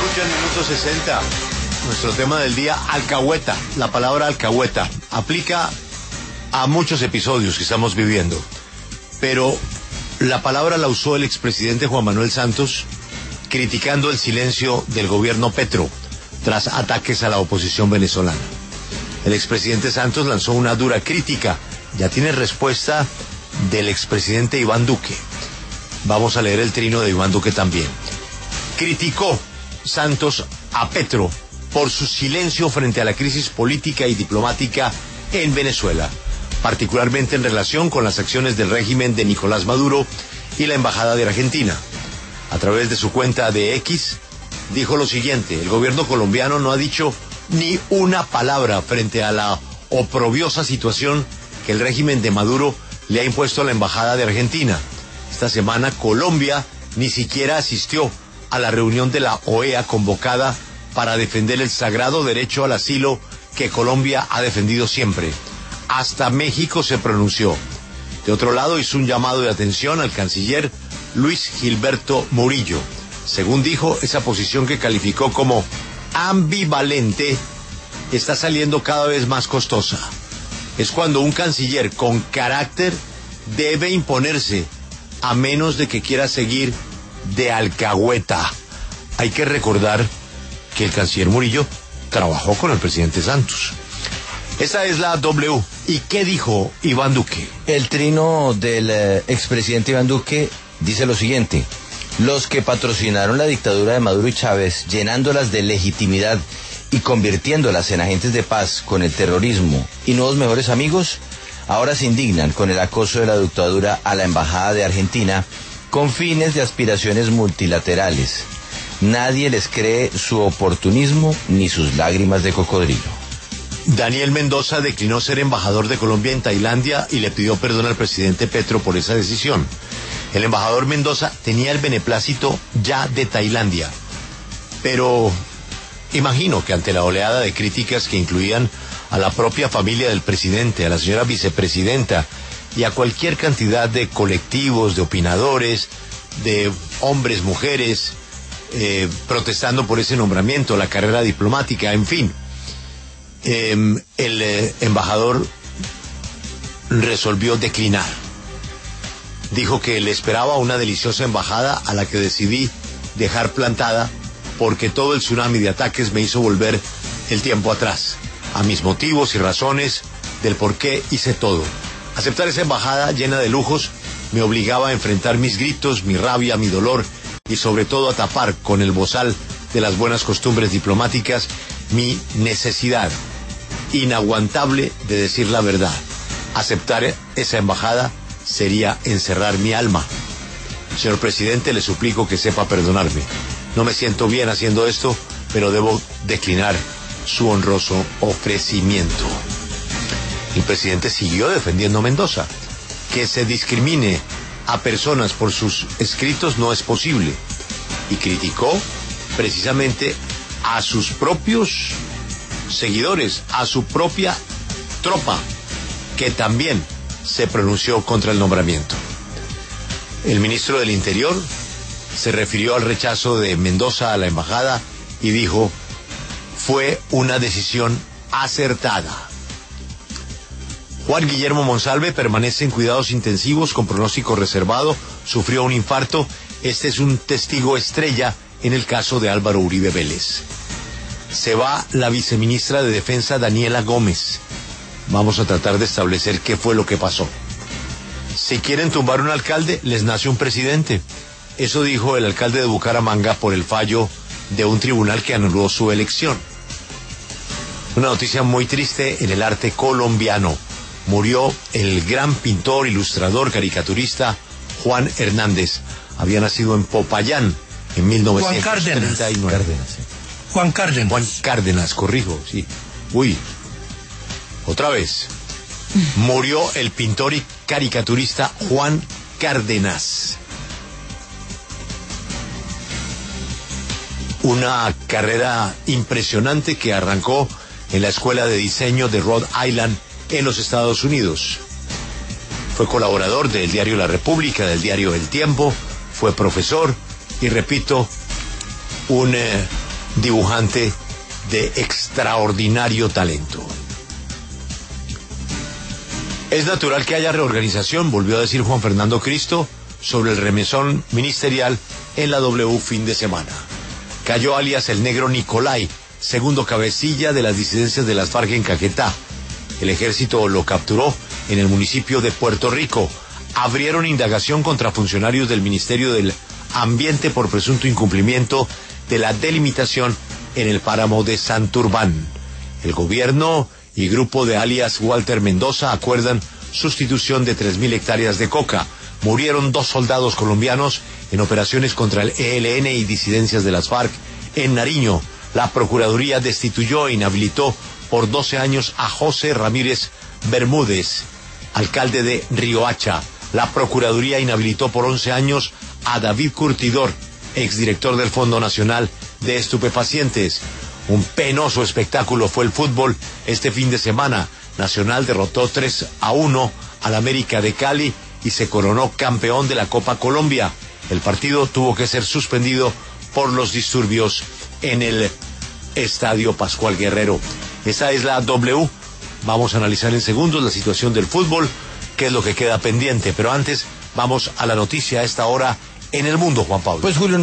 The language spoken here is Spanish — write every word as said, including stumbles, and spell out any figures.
Escucha el minuto sesenta. Nuestro tema del día, alcahueta. La palabra alcahueta aplica a muchos episodios que estamos viviendo. Pero la palabra la usó el expresidente Juan Manuel Santos criticando el silencio del gobierno Petro tras ataques a la oposición venezolana. El expresidente Santos lanzó una dura crítica. Ya tiene respuesta del expresidente Iván Duque. Vamos a leer el trino de Iván Duque también. Criticó Santos a Petro por su silencio frente a la crisis política y diplomática en Venezuela, particularmente en relación con las acciones del régimen de Nicolás Maduro y la embajada de Argentina. A través de su cuenta de X, dijo lo siguiente: el gobierno colombiano no ha dicho ni una palabra frente a la oprobiosa situación que el régimen de Maduro le ha impuesto a la embajada de Argentina. Esta semana Colombia ni siquiera asistió a la reunión de la O E A convocada para defender el sagrado derecho al asilo que Colombia ha defendido siempre. Hasta México se pronunció. De otro lado, hizo un llamado de atención al canciller Luis Gilberto Murillo. Según dijo, esa posición que calificó como ambivalente está saliendo cada vez más costosa. Es cuando un canciller con carácter debe imponerse, a menos de que quiera seguir de alcahueta. Hay que recordar que el canciller Murillo trabajó con el presidente Santos. Esa es la W. ¿Y qué dijo Iván Duque? El trino del eh, expresidente Iván Duque dice lo siguiente: los que patrocinaron la dictadura de Maduro y Chávez, llenándolas de legitimidad y convirtiéndolas en agentes de paz con el terrorismo y nuevos mejores amigos, ahora se indignan con el acoso de la dictadura a la embajada de Argentina con fines de aspiraciones multilaterales. Nadie les cree su oportunismo ni sus lágrimas de cocodrilo. Daniel Mendoza declinó ser embajador de Colombia en Tailandia y le pidió perdón al presidente Petro por esa decisión. El embajador Mendoza tenía el beneplácito ya de Tailandia, pero imagino que ante la oleada de críticas que incluían a la propia familia del presidente, a la señora vicepresidenta y a cualquier cantidad de colectivos, de opinadores, de hombres, mujeres, eh, protestando por ese nombramiento, la carrera diplomática, en fin, eh, el eh, embajador resolvió declinar. Dijo que le esperaba una deliciosa embajada a la que decidí dejar plantada porque todo el tsunami de ataques me hizo volver el tiempo atrás, a mis motivos y razones del por qué hice todo. Aceptar esa embajada llena de lujos me obligaba a enfrentar mis gritos, mi rabia, mi dolor y sobre todo a tapar con el bozal de las buenas costumbres diplomáticas mi necesidad inaguantable de decir la verdad. Aceptar esa embajada sería encerrar mi alma. Señor presidente, le suplico que sepa perdonarme. No me siento bien haciendo esto, pero debo declinar su honroso ofrecimiento. El presidente siguió defendiendo a Mendoza. Que se discrimine a personas por sus escritos no es posible. Y criticó precisamente a sus propios seguidores, a su propia tropa, que también se pronunció contra el nombramiento. El ministro del Interior se refirió al rechazo de Mendoza a la embajada y dijo: fue una decisión acertada. Juan Guillermo Monsalve permanece en cuidados intensivos con pronóstico reservado, sufrió un infarto. Este es un testigo estrella en el caso de Álvaro Uribe Vélez. Se va la viceministra de Defensa Daniela Gómez. Vamos a tratar de establecer qué fue lo que pasó. Si quieren tumbar un alcalde, les nace un presidente. Eso dijo el alcalde de Bucaramanga por el fallo de un tribunal que anuló su elección. Una noticia muy triste en el arte colombiano. Murió el gran pintor, ilustrador, caricaturista Juan Hernández. Había nacido en Popayán en mil novecientos treinta y nueve. Juan Cárdenas. Juan Cárdenas, corrijo, sí. Uy, otra vez. Murió el pintor y caricaturista Juan Cárdenas. Una carrera impresionante que arrancó en la Escuela de Diseño de Rhode Island en los Estados Unidos. Fue colaborador del diario La República, del diario El Tiempo, fue profesor y, repito, un eh, dibujante de extraordinario talento. Es natural que haya reorganización, volvió a decir Juan Fernando Cristo sobre el remesón ministerial en la W fin de semana. Cayó alias el negro Nicolai, segundo cabecilla de las disidencias de las FARC en Caquetá. El ejército lo capturó en el municipio de Puerto Rico. Abrieron indagación contra funcionarios del Ministerio del Ambiente por presunto incumplimiento de la delimitación en el páramo de Santurbán. El gobierno y grupo de alias Walter Mendoza acuerdan sustitución de tres mil hectáreas de coca. Murieron dos soldados colombianos en operaciones contra el E L N y disidencias de las FARC en Nariño. La Procuraduría destituyó e inhabilitó por doce años a José Ramírez Bermúdez, alcalde de Riohacha. La Procuraduría inhabilitó por once años a David Curtidor, exdirector del Fondo Nacional de Estupefacientes. Un penoso espectáculo fue el fútbol este fin de semana. Nacional derrotó tres a uno al América de Cali y se coronó campeón de la Copa Colombia. El partido tuvo que ser suspendido por los disturbios en el Estadio Pascual Guerrero. Esa es la W. Vamos a analizar en segundos la situación del fútbol, qué es lo que queda pendiente. Pero antes, vamos a la noticia a esta hora en el mundo, Juan Pablo. Pues Julio,